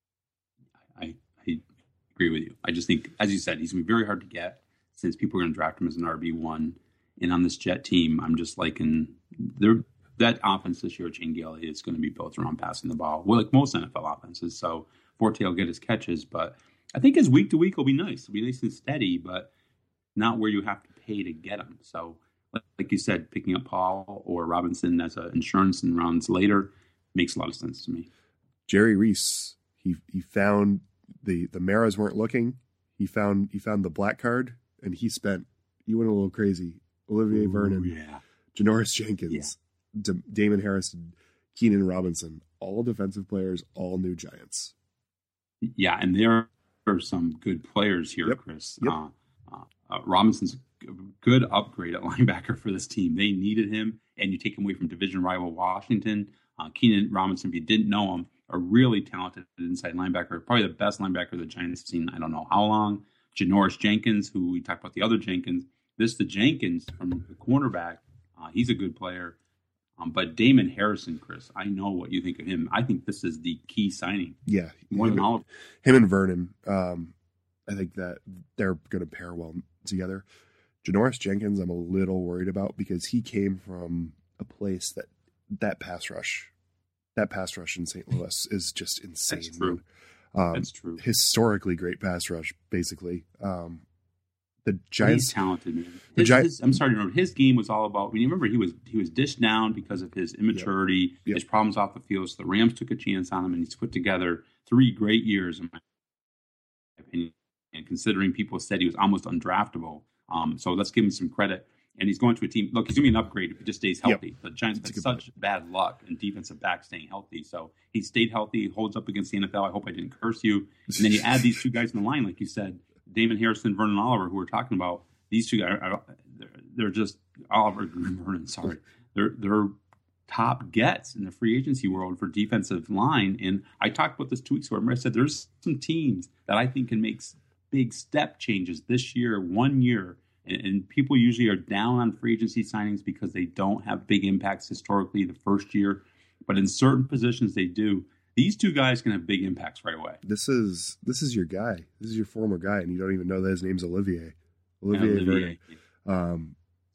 I, I agree with you. I just think, as you said, he's going to be very hard to get since people are going to draft him as an R B one. And on this Jet team, I'm just liking their that offense this year. Shane Gailey is going to be built around passing the ball, well, like most N F L offenses. So Forte will get his catches, but I think his week to week will be nice. It'll be nice and steady, but not where you have to pay to get him. So, like you said, picking up Paul or Robinson as an insurance in rounds later makes a lot of sense to me. Jerry Reese, he he found the the Maras weren't looking. He found he found the black card, and he spent he went a little crazy. Olivier Ooh, Vernon, yeah. Janoris Jenkins, yeah. D- Damon Harrison, Keenan Robinson, all defensive players, all new Giants. Yeah, and there are some good players here, yep. Chris. Yep. Uh, uh, uh, Robinson's a good upgrade at linebacker for this team. They needed him, and you take him away from division rival Washington. Uh, Keenan Robinson, if you didn't know him, a really talented inside linebacker, probably the best linebacker the Giants have seen I don't know how long. Janoris Jenkins, who we talked about the other Jenkins. This the Jenkins from the cornerback. Uh, he's a good player. Um, but Damon Harrison, Chris, I know what you think of him. I think this is the key signing. Yeah. More him, than all of him and Vernon, um, I think that they're going to pair well together. Janoris Jenkins, I'm a little worried about because he came from a place that that pass rush, that pass rush in Saint Louis is just insane. That's true. Um, That's true. Historically great pass rush, basically. Um, The Giants, he's talented, man. The His, Gi- his, I'm sorry to remember. His game was all about. When you remember, he was he was dished down because of his immaturity, Yep. Yep. his problems off the field. So the Rams took a chance on him, and he's put together three great years, in my opinion. And considering people said he was almost undraftable, um, so let's give him some credit. And he's going to a team. Look, he's going to be an upgrade if he just stays healthy. Yep. The Giants That's had a good such point. bad luck and defensive back staying healthy. So he stayed healthy, holds up against the N F L. I hope I didn't curse you. And then you add these two guys in the line, like you said, Damon Harrison, Vernon Oliver, who we're talking about. These two guys, are, they're, they're just Oliver Vernon. Sorry, they're they're top gets in the free agency world for defensive line. And I talked about this two weeks ago. Remember, I said there's some teams that I think can make big step changes this year, one year. And, and people usually are down on free agency signings because they don't have big impacts historically the first year. But in certain positions, they do. These two guys can have big impacts right away. This is this is your guy. This is your former guy, and you don't even know that his name's Olivier. Olivier, Olivier. Vernon. Um,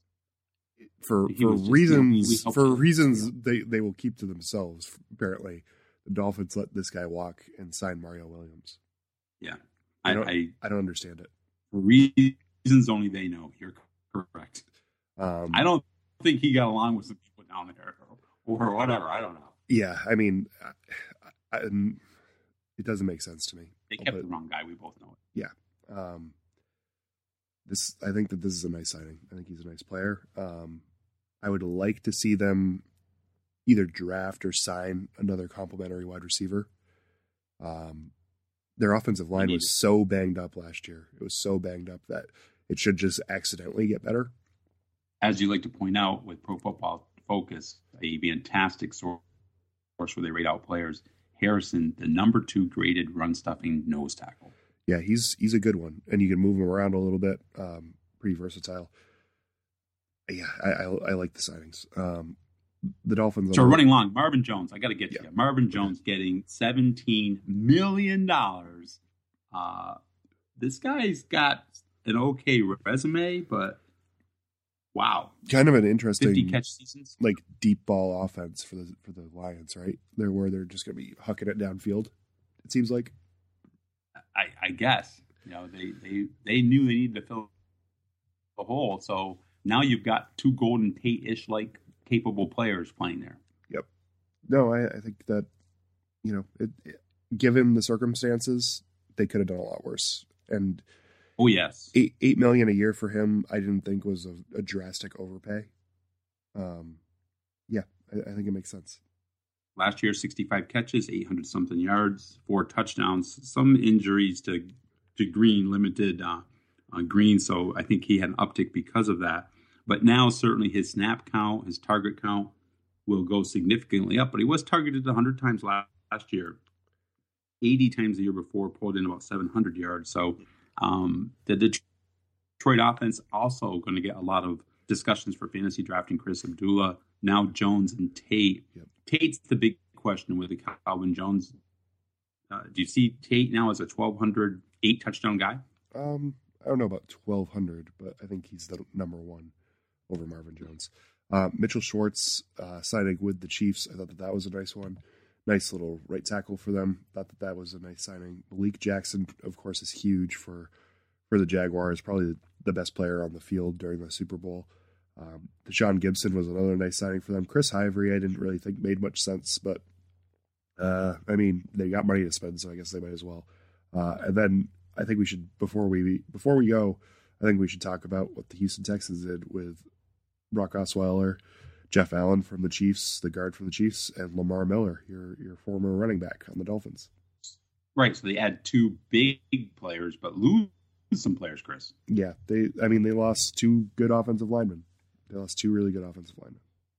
for He for was just- reasons we- we helped for him. reasons they, they will keep to themselves. Apparently, the Dolphins let this guy walk and sign Mario Williams. Yeah, I I, don't, I I don't understand it. for reasons only they know. You're correct. Um, I don't think he got along with some people down there or whatever. I don't know. Yeah, I mean, I, I, it doesn't make sense to me. They kept But, the wrong guy. We both know it. yeah. Um, this I think that this is a nice signing. I think he's a nice player. Um, I would like to see them either draft or sign another complimentary wide receiver. Um, their offensive line need was it. so banged up last year. It was so banged up that it should just accidentally get better. As you like to point out with Pro Football Focus, a fantastic source where they rate out players. Harrison, the number two graded run stuffing nose tackle. Yeah, he's he's a good one, and you can move him around a little bit. Um, pretty versatile. Yeah, I, I, I like the signings. Um, the Dolphins. So are we're running long. Marvin Jones, I got to get Yeah. to you. Marvin Jones getting seventeen million dollars. Uh, this guy's got an okay resume, but wow, kind of an fifty interesting, catch seasons. like deep ball offense for the for the Lions, right? They're where they're just going to be hucking it downfield. It seems like. I, I guess you know they, they they knew they needed to fill the hole, so now you've got two Golden Tate-ish like capable players playing there. Yep. No, I, I think that you know, it, it, given the circumstances, they could have done a lot worse. And Oh yes, eight eight million a year for him, I didn't think was a, a drastic overpay. Um, yeah, I, I think it makes sense. last year sixty-five catches, eight hundred something yards, four touchdowns, some injuries to to green, limited uh, uh, green. So I think he had an uptick because of that. But now certainly his snap count, his target count will go significantly up. But he was targeted one hundred times last, last year, eighty times the year before, pulled in about seven hundred yards. So um, the Detroit offense also going to get a lot of discussions for fantasy drafting. Chris Abdullah, now Jones and Tate. Yep. Tate's the big question with the Calvin Jones. Uh, do you see Tate now as a twelve hundred, eight touchdown guy? Um, I don't know about twelve hundred, but I think he's the number one over Marvin Jones. Uh, Mitchell Schwartz uh, signing with the Chiefs. I thought that that was a nice one. Nice little right tackle for them. Thought that that was a nice signing. Malik Jackson, of course, is huge for, for the Jaguars. Probably the best player on the field during the Super Bowl. Um, Deshaun Gibson was another nice signing for them. Chris Ivory, I didn't really think made much sense, but uh, I mean, they got money to spend, so I guess they might as well. Uh, and then I think we should, before we before we go, I think we should talk about what the Houston Texans did with Brock Osweiler, Jeff Allen from the Chiefs, the guard from the Chiefs, and Lamar Miller, your your former running back on the Dolphins. Right, so they add two big players, but lose some players, Chris. Yeah, they. I mean, they lost two good offensive linemen. They lost two really good offensive linemen.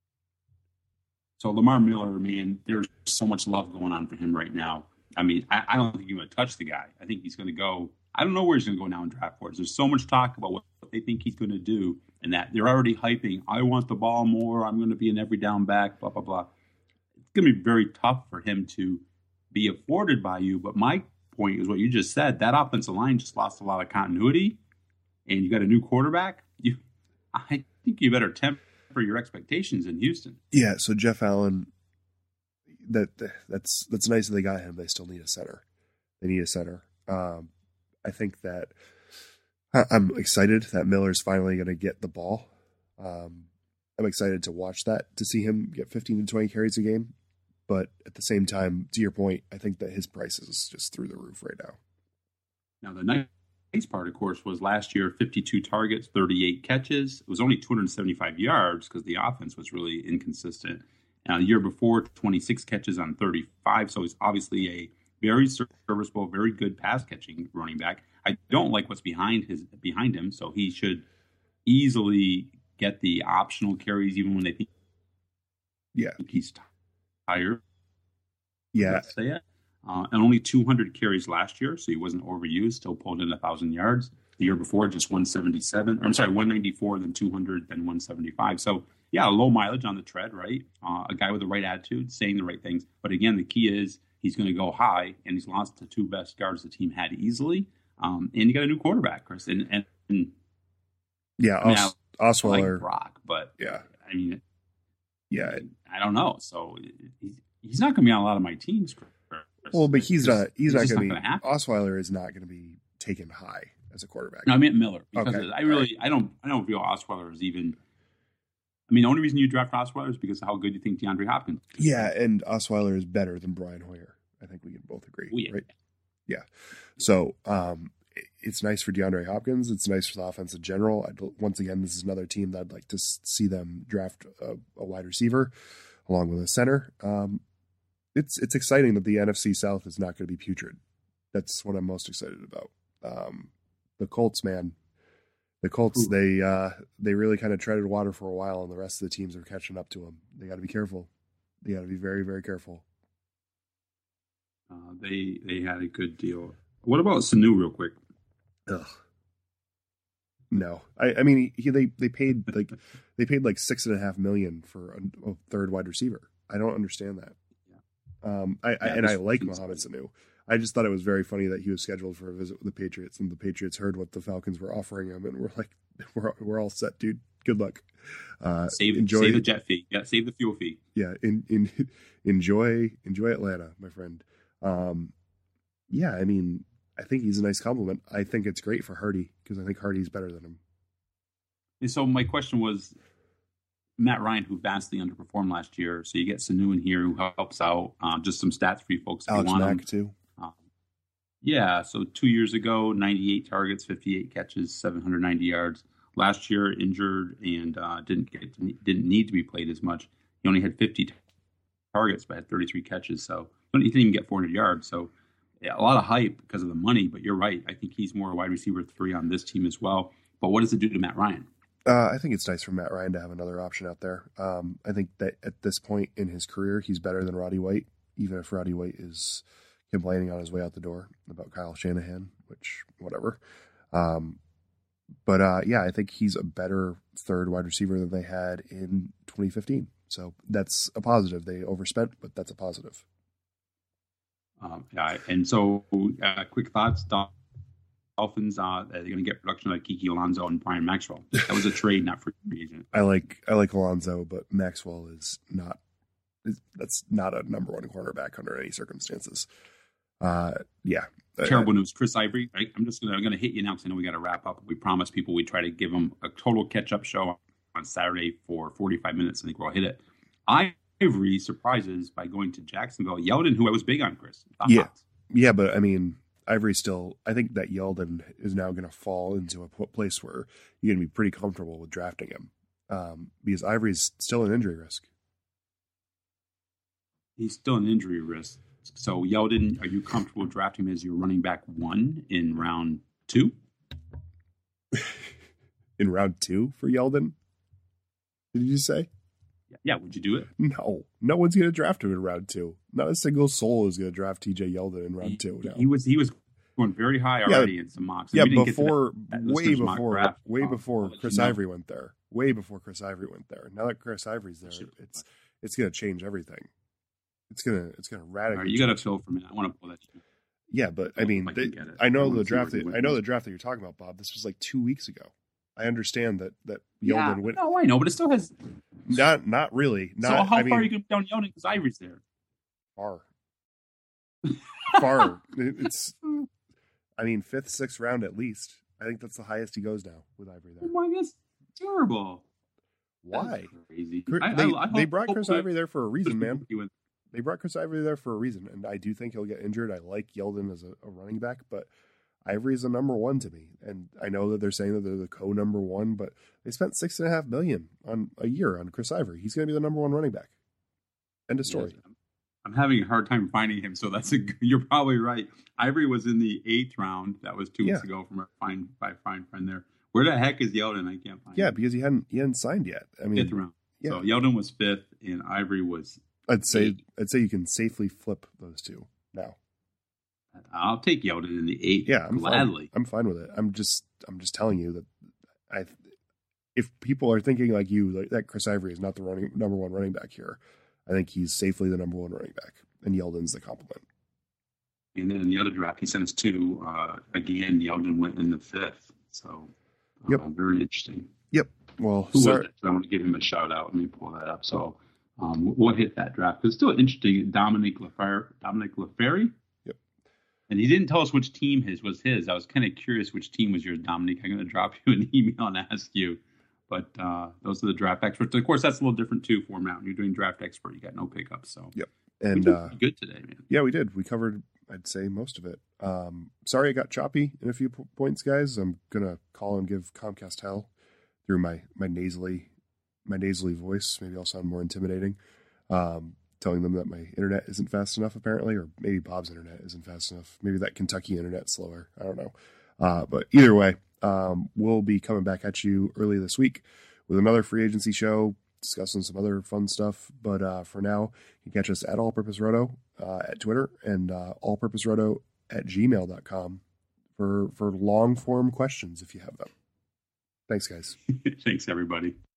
So Lamar Miller, man, there's so much love going on for him right now. I mean, I, I don't think you're going to touch the guy. I think he's going to go. I don't know where he's going to go now in draft boards. There's so much talk about what they think he's going to do, and that they're already hyping. I want the ball more. I'm going to be an every down back. Blah blah blah. It's going to be very tough for him to be afforded by you. But my point is what you just said. That offensive line just lost a lot of continuity, and you got a new quarterback. You, I think you better temper your expectations in Houston. Yeah. So Jeff Allen, that that's that's nice that they got him. They still need a center. They need a center. Um, I think that I'm excited that Miller's finally going to get the ball. Um, I'm excited to watch that, to see him get fifteen to twenty carries a game. But at the same time, to your point, I think that his price is just through the roof right now. Now, the nice part, of course, was last year, fifty-two targets, thirty-eight catches. It was only two hundred seventy-five yards because the offense was really inconsistent. Now, the year before, twenty-six catches on thirty-five. So he's obviously a very serviceable, very good pass-catching running back. I don't like what's behind his behind him, so he should easily get the optional carries even when they think yeah. he's tired. Yeah. Let's say it. Uh, and only two hundred carries last year, so he wasn't overused, still pulled in one thousand yards. The year before, just one seventy-seven. I'm sorry, one ninety-four, then two hundred, then one seventy-five. So, yeah, low mileage on the tread, right? Uh, a guy with the right attitude, saying the right things. But again, the key is he's going to go high, and he's lost the two best guards the team had easily. Um, and you got a new quarterback, Chris. And, and, and yeah, I mean, Os- Osweiler. Like Brock, but yeah, I mean, yeah, I don't know. So he's, he's not going to be on a lot of my teams, Chris. Well, but he's not. He's not going to be. Happen. Osweiler is not going to be taken high as a quarterback. No, I meant Miller because okay. I really, right. I don't, I don't feel Osweiler is even. I mean, the only reason you draft Osweiler is because of how good you think DeAndre Hopkins is. Yeah, and Osweiler is better than Brian Hoyer. I think we can both agree, oh, yeah. right? Yeah. So um, it's nice for DeAndre Hopkins. It's nice for the offense in general. I'd, once again, this is another team that I'd like to see them draft a, a wide receiver along with a center. Um, it's it's exciting that the N F C South is not going to be putrid. That's what I'm most excited about. Um, the Colts, man. The Colts, Ooh. they uh, they really kind of treaded water for a while, and the rest of the teams are catching up to them. They got to be careful. They got to be very, very careful. Uh, they they had a good deal. What about Sanu, real quick? Ugh. No, I, I mean he, they they paid like they paid like six and a half million for a, a third wide receiver. I don't understand that. Yeah. Um, I, yeah, I and I like Mohamed Sanu. I just thought it was very funny that he was scheduled for a visit with the Patriots, and the Patriots heard what the Falcons were offering him, and we're like, we're we're all set, dude. Good luck. Uh, save enjoy, save the jet fee. Yeah, save the fuel fee. Yeah, in, in enjoy enjoy Atlanta, my friend. Um, yeah, I mean, I think he's a nice compliment. I think it's great for Hardy because I think Hardy's better than him. And so my question was, Matt Ryan, who vastly underperformed last year, so you get Sanu in here who helps out. Uh, just some stats for you folks. If Alex you want Mack them. too. Uh, yeah, so two years ago, ninety-eight targets, fifty-eight catches, seven hundred ninety yards. Last year, injured and uh, didn't get didn't need to be played as much. He only had fifty targets, but had thirty-three catches, so he didn't even get four hundred yards. So a lot of hype because of the money, but you're right. I think he's more a wide receiver three on this team as well. But what does it do to Matt Ryan? Uh, I think it's nice for Matt Ryan to have another option out there. Um, I think that at this point in his career, he's better than Roddy White, even if Roddy White is complaining on his way out the door about Kyle Shanahan, which, whatever. Um, but, uh, yeah, I think he's a better third wide receiver than they had in twenty fifteen. So that's a positive. They overspent, but that's a positive. Um, yeah, and so uh, quick thoughts. Dolphins, uh, they're going to get production like Kiki Alonso and Brian Maxwell. That was a trade, not free agent. I like I like Alonso, but Maxwell is not. Is, that's not a number one cornerback under any circumstances. Uh, yeah, terrible news. Chris Ivory. Right? I'm just gonna I'm gonna hit you now because I know we got to wrap up. We promised people we try to give them a total catch up show on Saturday for forty-five minutes. I think we'll hit it. Ivory surprises by going to Jacksonville. Yeldon, who I was big on, Chris. Yeah, thoughts? yeah, but I mean. Ivory still, I think that Yeldon is now going to fall into a place where you're going to be pretty comfortable with drafting him um, because Ivory's still an injury risk. He's still an injury risk. So Yeldon, are you comfortable drafting him as your running back one in round two? In round two for Yeldon? Did you say? Yeah, would you do it? No, no one's going to draft him in round two. Not a single soul is going to draft T J Yeldon in round he, two. No. He was he was going very high already yeah, in some mocks. Yeah, before that, way before draft, way um, before Chris you know. Ivory went there. Way before Chris Ivory went there. Now that Chris Ivory's there, it's it's going to change everything. It's gonna it's gonna radically. Right, you got to fill for me. I want to pull that. Yeah, but I mean, I, they, I know I the draft. That, I know the draft that you're talking about, Bob. This was like two weeks ago. I understand that that Yeldon yeah, went. No, I know, but it still has. Not, not really. Not, so how I far mean, are you going down Yeldon because Ivory's there? Far, far. It's. I mean, fifth, sixth round at least. I think that's the highest he goes now with Ivory there. Oh my, that's terrible. Why? Crazy. They, I, I, I they hope, brought Chris Ivory there for a reason, man. Went. They brought Chris Ivory there for a reason, and I do think he'll get injured. I like Yeldon as a, a running back, but Ivory is a number one to me, and I know that they're saying that they're the co-number one, but they spent six and a half million on a year on Chris Ivory. He's going to be the number one running back. End of story. Yes, I'm having a hard time finding him, so that's a. You're probably right. Ivory was in the eighth round. That was two yeah. weeks ago from our fine, by fine friend there. Where the heck is Yeldon? I can't find. Yeah, him. because he hadn't he hadn't signed yet. I mean, fifth round. Yeah. So Yeldon was fifth, and Ivory was. I'd say eight. I'd say you can safely flip those two now. I'll take Yeldon in the eighth. Yeah, I'm gladly. Fine. I'm fine with it. I'm just I'm just telling you that I if people are thinking like you like that Chris Ivory is not the running number one running back here, I think he's safely the number one running back, and Yeldon's the complement. And then in the other draft he sent us two. Uh, again, Yeldon went in the fifth. So uh, yep, very interesting. Yep. Well, Who sorry. was it? So I want to give him a shout out. Let me pull that up. So. Um, we'll hit that draft. It's still interesting. Dominic LaFerry, Dominic LaFerry. Yep. And he didn't tell us which team his was his. I was kind of curious which team was yours, Dominic. I'm going to drop you an email and ask you. But uh, those are the draft experts. Of course, that's a little different too for Mountain. You're doing draft expert. You got no pickups. So yep. And we did uh, good today, man. Yeah, we did. We covered, I'd say, most of it. Um, sorry, I got choppy in a few p- points, guys. I'm gonna call and give Comcast hell through my my nasally. my nasally voice. Maybe I'll sound more intimidating. Um, telling them that my internet isn't fast enough, apparently, or maybe Bob's internet isn't fast enough. Maybe that Kentucky internet's slower. I don't know. Uh, but either way, um, we'll be coming back at you early this week with another free agency show, discussing some other fun stuff. But uh, for now, you can catch us at All Purpose Roto uh, at Twitter and uh, all purpose roto at gmail dot com for, for long form questions if you have them. Thanks, guys. Thanks, everybody.